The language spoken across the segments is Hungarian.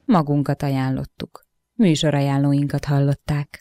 magunkat ajánlottuk. Műsorajánlóinkat hallották.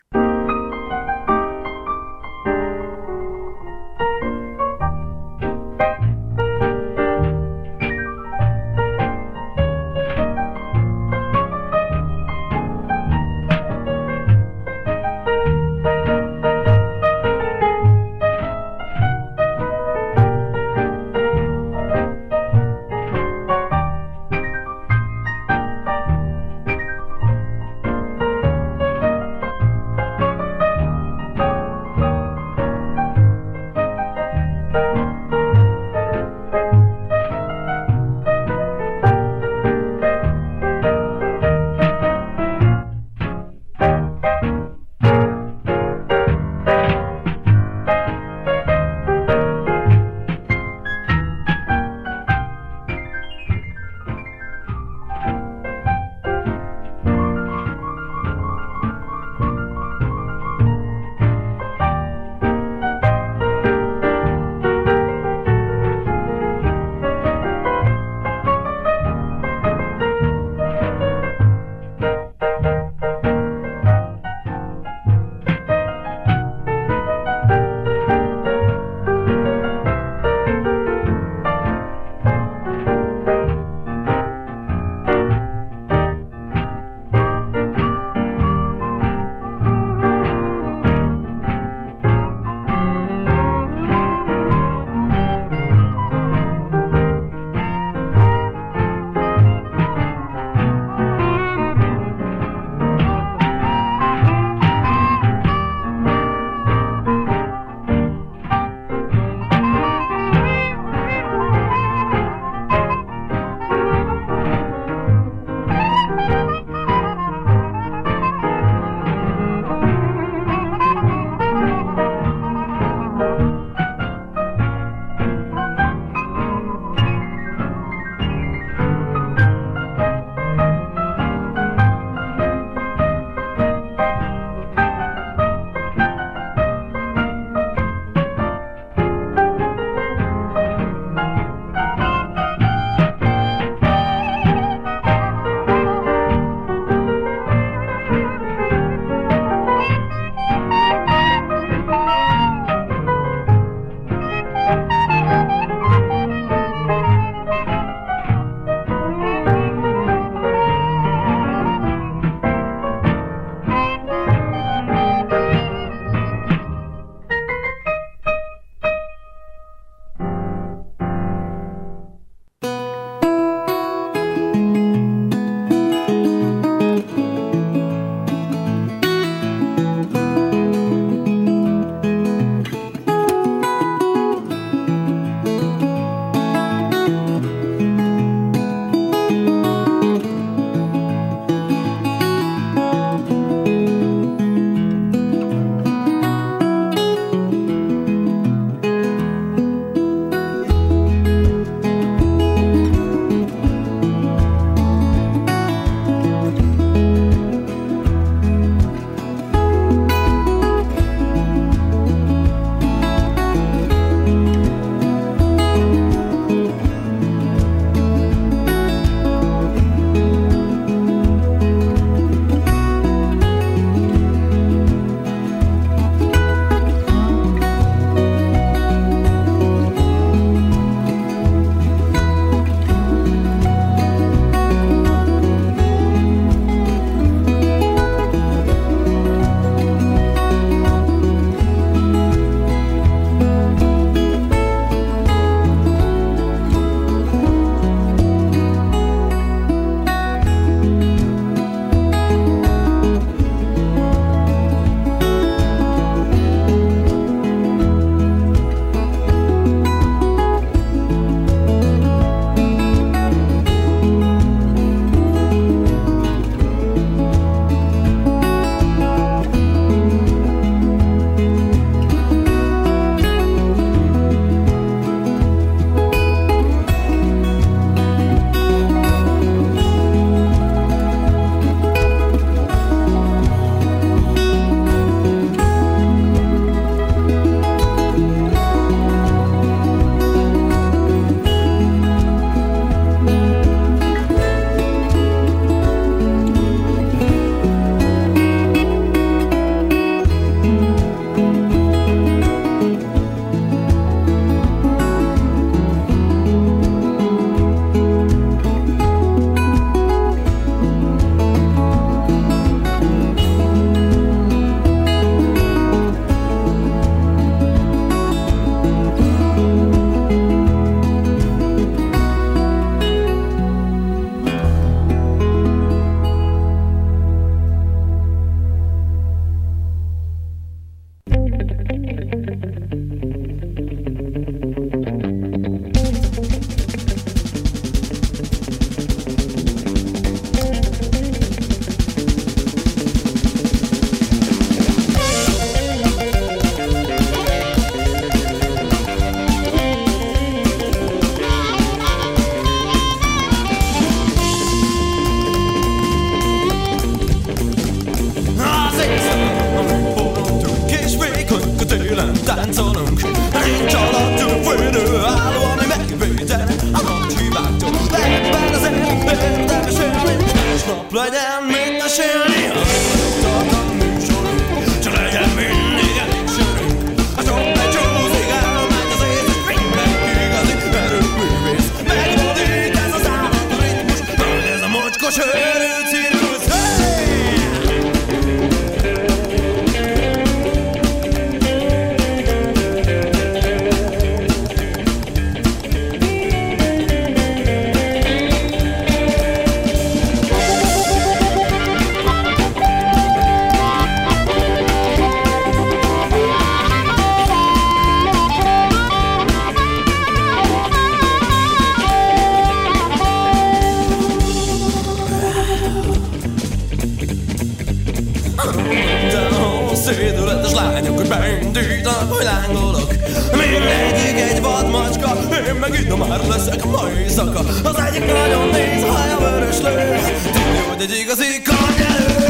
vadmacska, én meg ide már leszek ma éjszaka. Az egyik nagyon néz, haja vörös lő, tudja, hogy egy igazi karnyelő.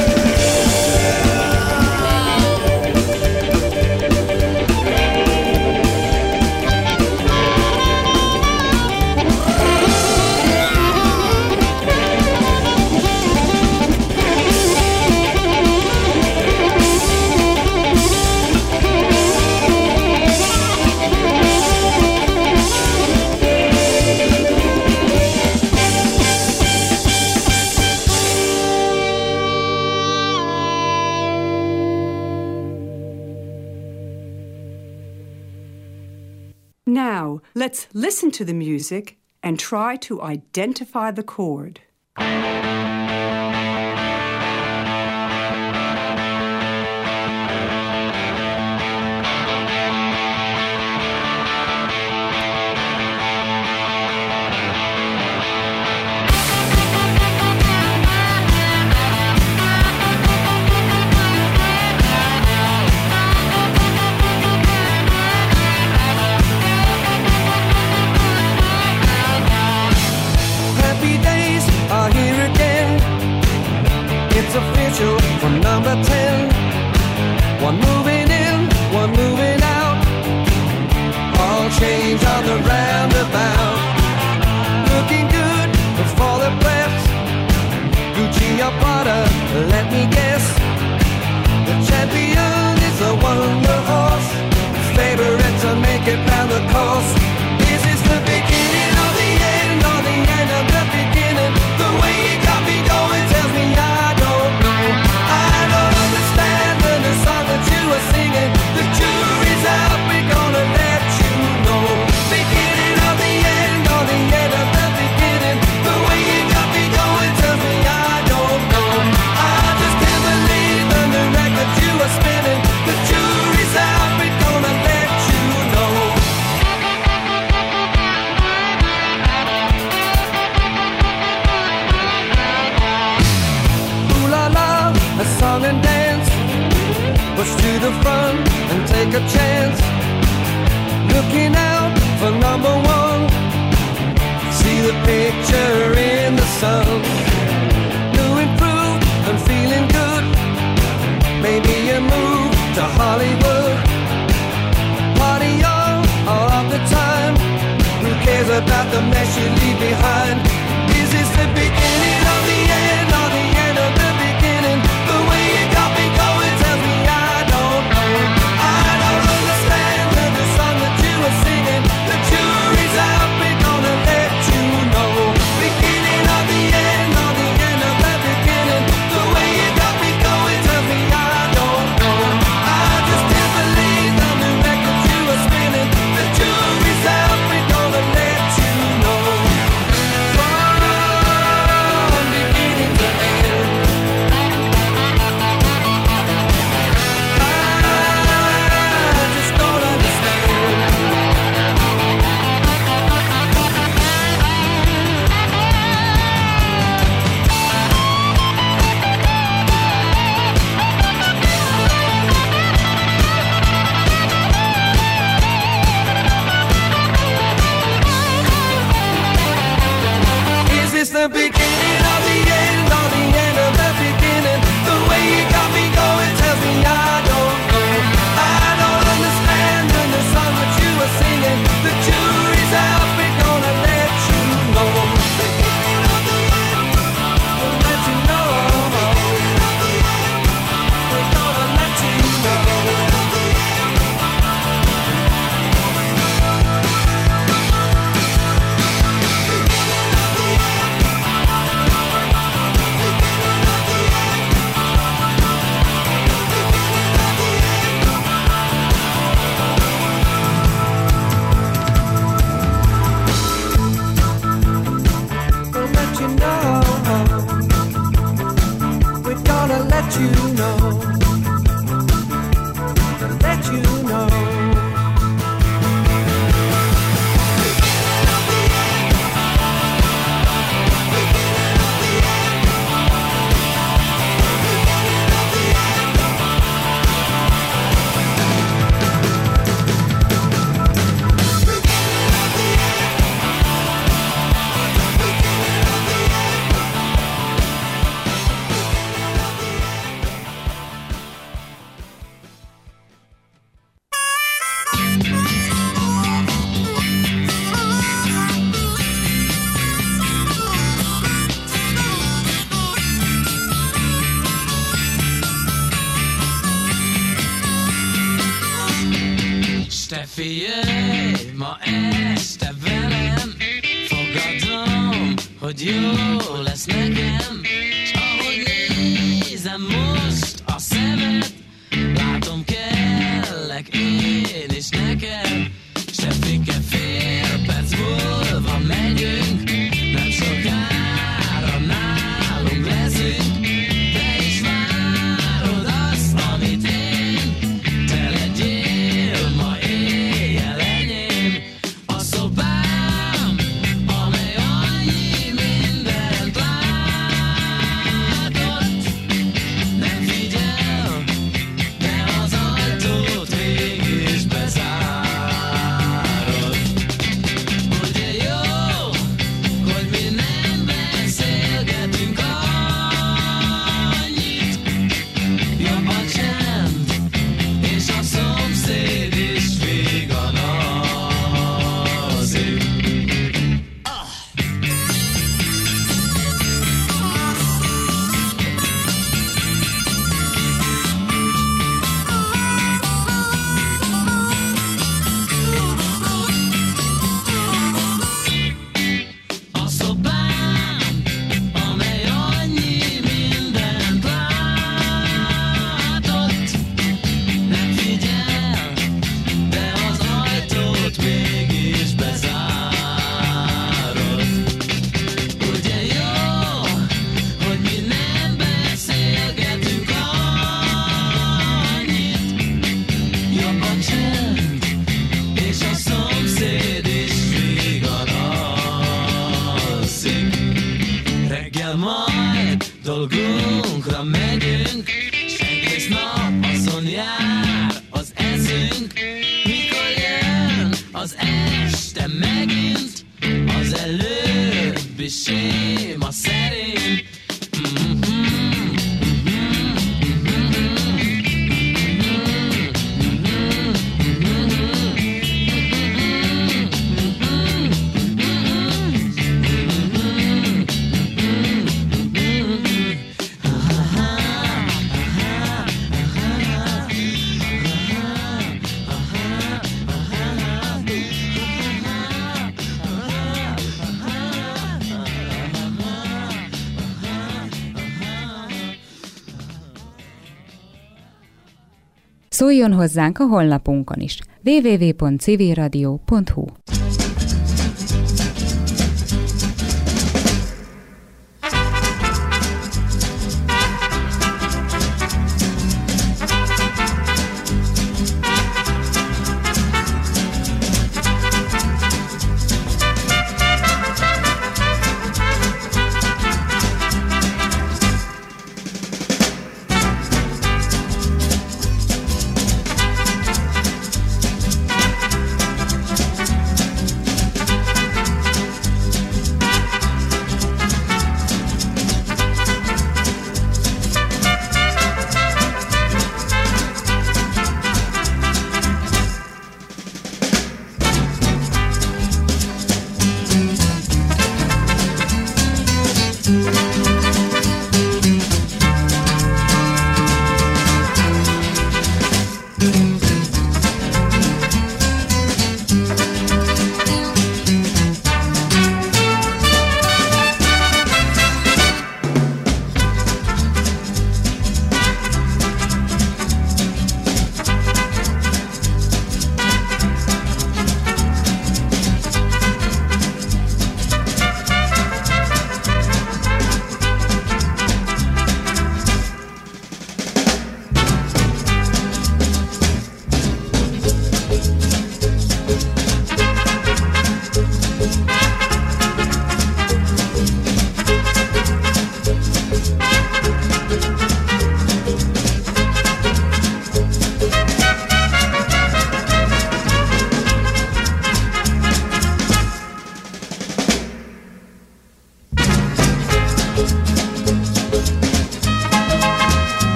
Now, let's listen to the music and try to identify the chord. Official from number 10. One moving in, one moving out. All change on the roundabout. Looking good before the press. Gucci or Prada, let me guess. The champion is a wonder horse. Favorite to make it round the course. Is this the beginning of the end, or the end of the beginning? The way you got me going tells me I don't understand the song that you were singing. The jury's out, we're gonna let you know. Beginning of the end, or the end of the beginning. The way you got me going tells me I don't know. I just can't believe the new record you were spinning. The jury's out, we're gonna let you know. Ooh la la, a song and dance. Push to the front and take a chance. Looking out for number one. See the picture in the sun. New improved and feeling good. Maybe a move to Hollywood. Party on all of the time. Who cares about the mess you leave behind? Is this the beginning of the end, or the end of the beginning? The way you got me going tells me I don't know. I don't understand the song that you were singing. The jury's out, we're gonna let you know. Beginning of the end, or the end of the beginning. The way you got me going tells me I don't know. I just can't believe the new record you were spinning. The jury's out, we're gonna let you know. From beginning to end, I just don't understand. Is this the beginning of the end, or the end of the beginning? The way you got me going tells me I don't know. I don't understand the song that you were singing. The jury's out, we're gonna let you know. Beginning of the end, we'll let you know. We're gonna let you know. Figyelj, ma este velem, fogadom, hogy jó lesz nekem, s ahogy nézem most a szemed, látom kellek én is neked, semmike fél perc múlva megyünk, nem sokára nálunk leszünk, te is várod azt, amit én, te legyél ma éjjel enyém, a szobám, amely annyi mindent látott, nem figyel, de az ajtót mégis bezárod. Ugye jó, hogy mi nem beszélgetünk annyit, jobb a csend, és a szomszéd is viganozik. A szobám, amely annyi mindent látott, nem figyel, de az ajtót mégis bezárod. Ugye jó, hogy mi nem beszélgetünk annyit, jobb a csend, és a szomszéd is viganozik. Reggel majd dolgunkra megyünk, s egész nap azon jár az eszünk, mikor jön az este megint, az előbbi séma szerint. Szóljon hozzánk a honlapunkon is www.civilradio.hu.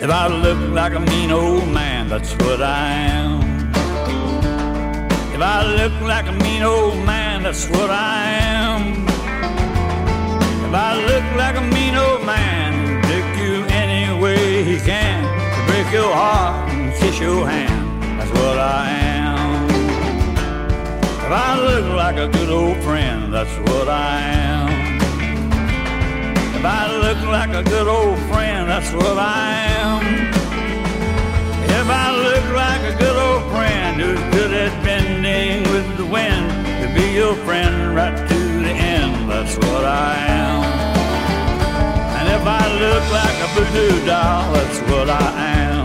If I look like a mean old man, that's what I am. If I look like a mean old man, that's what I am. If I look like a mean old man, take you any way he can, to break your heart and kiss your hand, that's what I am. If I look like a good old friend, that's what I am. If I look like a good old friend, that's what I am. If I look like a good old friend who's good at bending with the wind, to be your friend right to the end, that's what I am. And if I look like a voodoo doll, that's what I am.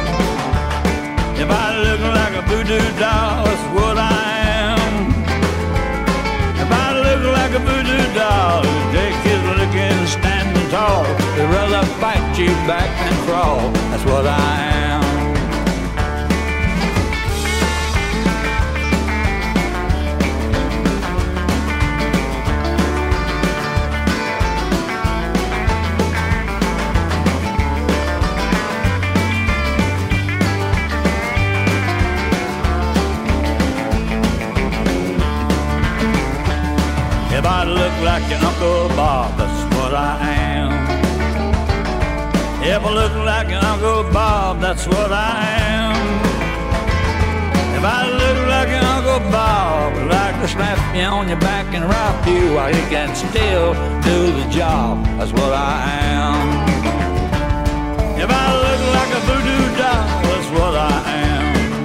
If I look like a voodoo doll, that's what I am. If I look like a voodoo doll who take his licking standing tall, they'd rather fight you back than crawl, that's what I am. If I look like your Uncle Bob, that's what I am. If I look like your Uncle Bob, that's what I am. If I look like your Uncle Bob, I'd like to slap you on your back and rock you while you can still do the job, that's what I am. If I look like a voodoo doll, that's what I am.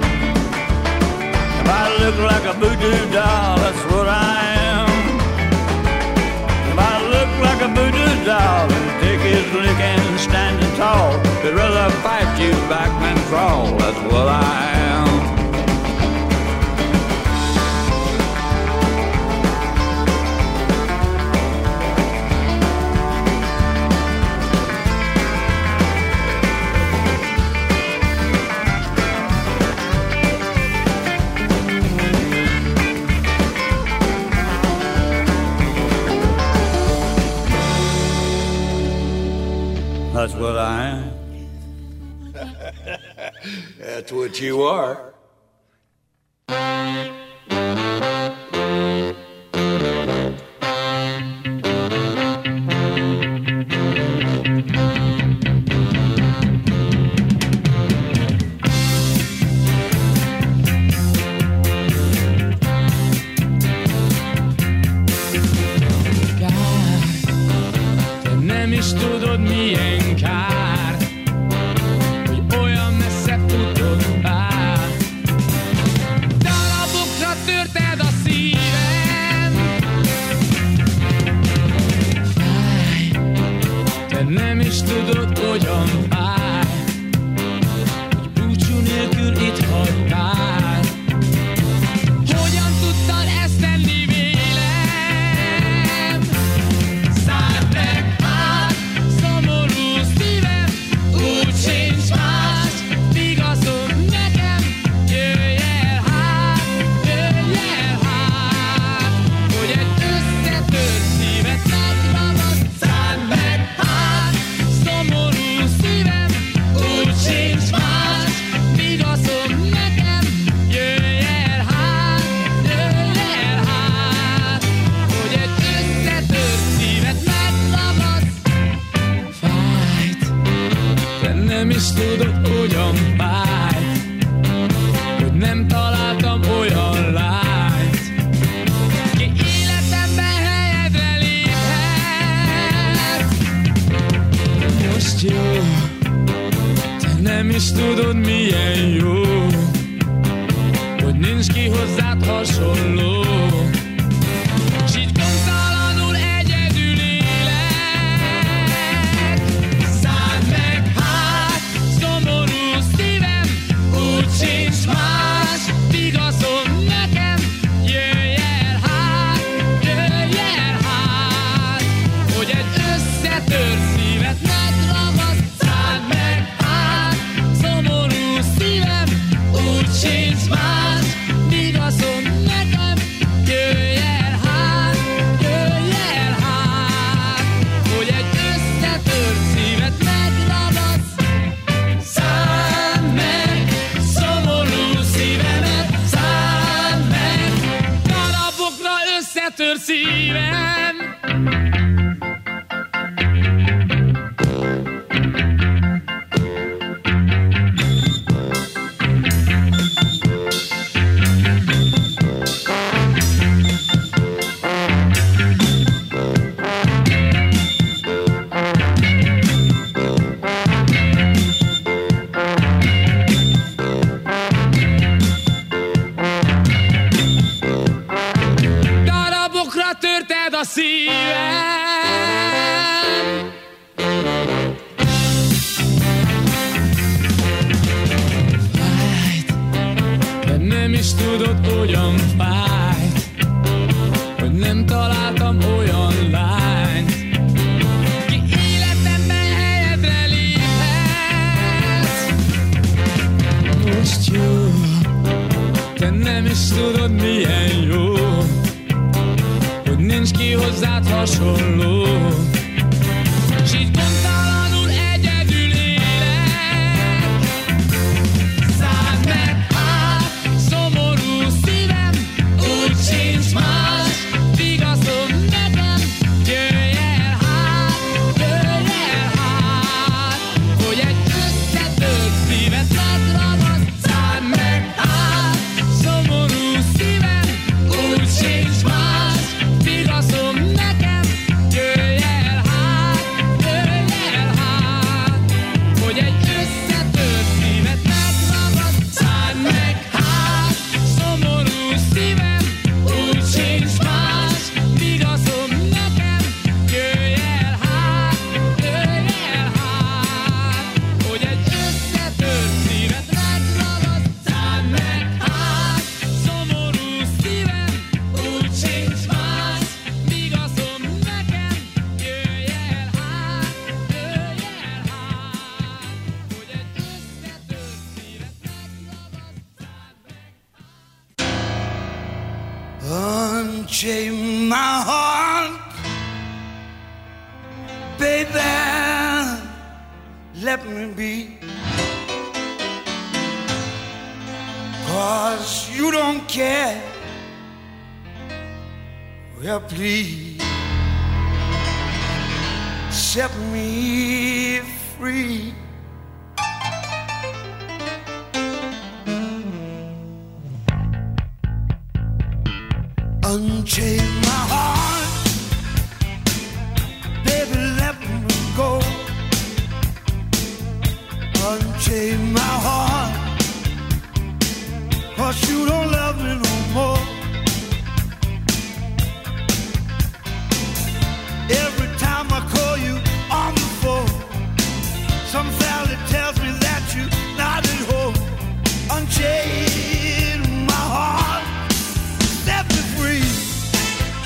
If I look like a voodoo doll, that's what I am. If I look like a voodoo doll and take his licking standing tall, they'd rather fight you back than crawl, that's what I am. That's what I am. That's what you are. Tudod milyen kár, hogy olyan messze futod bár. Darabokra törted a szívem. Fáj, te nem is tudod, hogyan fáj, hogy búcsú nélkül itt hagytál. Hogyan tudtad ezt tenni vélem? Szálld meg hát, szomorú szívem, úgy sincs más, vigaszom nekem. Jöjj el hát, hogy egy összetört szívet megragad. Szálld meg hát, szomorú szívem, úgy sincs más, vigaszom nekem. Jöjj el hát, hogy egy összetört szívet megragad. Fájt, te nem is tudod, hogyan fájt, hogy nem találtam olyan lányt, ki életemben helyedre léphet. Most jó, te nem is tudod, milyen jó, hogy nincs ki hozzád hasonló. S így gondtalanul egyedül élek. Szálld meg hát, szomorú szívem, úgy sincs más, vigaszom nekem. Jöjj el hát, hogy egy összetört szívet megragaszt. Szálld meg hát, szomorú szívem, úgy sincs más, vigaszom nekem. szívem. Törted a szívem. Fájt, de nem is tudod, hogyan fájt, hogy nem találtam olyan lányt, ki életembe helyedre léphet. Most jó, te nem is tudod, milyen jó, nincs ki hozzád hasonló, s így gondtalanul egyedül élek. Szálld meg át, szomorú szívem, úgy sincs más vigaszom nekem. Jöjj el hát, hogy egy összetört szívet megragad. Szálld meg át, szomorú szívem, úgy sincs más vigaszom nekem. Jöjj el hát, hogy egy összetört szívet megragad. Szálld meg hát, szomorú szívem, úgy sincs más vigaszom nekem. Jöjj el hát, hogy egy összetört szívet megragad. Szálld meg hát, szomorú szívem, úgy sincs más vigaszom nekem. Jöjj el hát, hogy egy összetört szívet megragad. Unchain my heart, baby, let me be, 'cause you don't care. Well, please set me free. Unchain my heart, baby, let me go. Unchain my heart, 'cause you don't love me no more. Every time I call you on the phone, some valley tells me that you're not at home. Unchain my heart, set me free.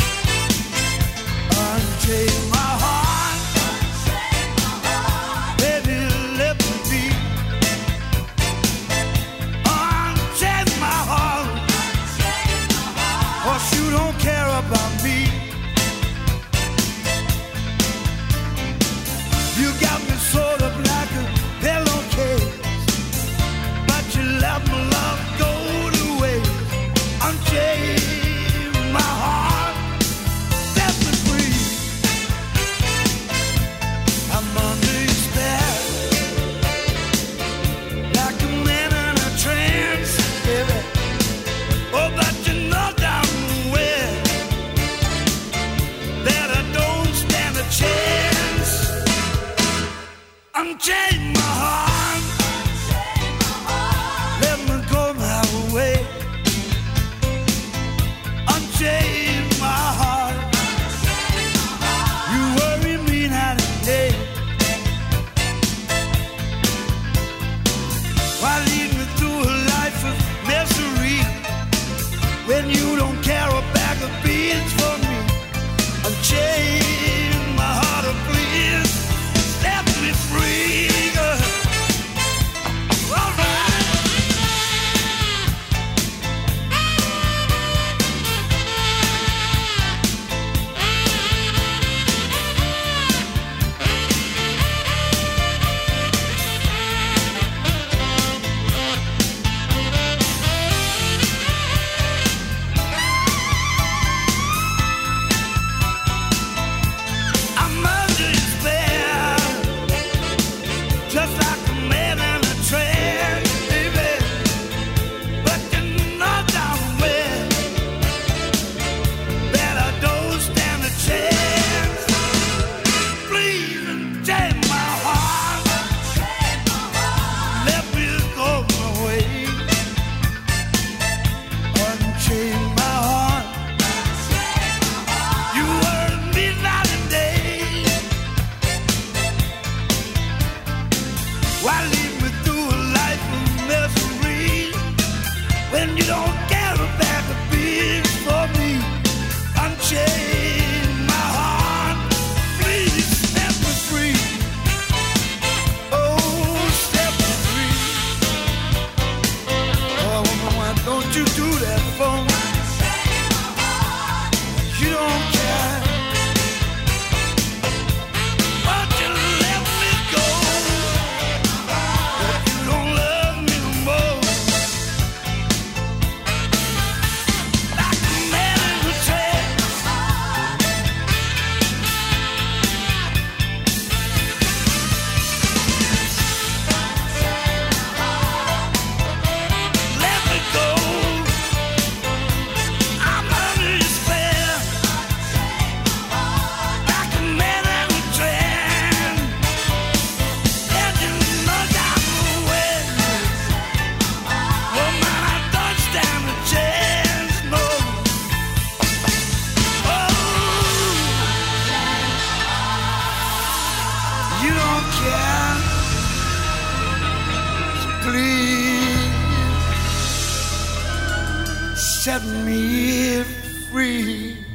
set me free.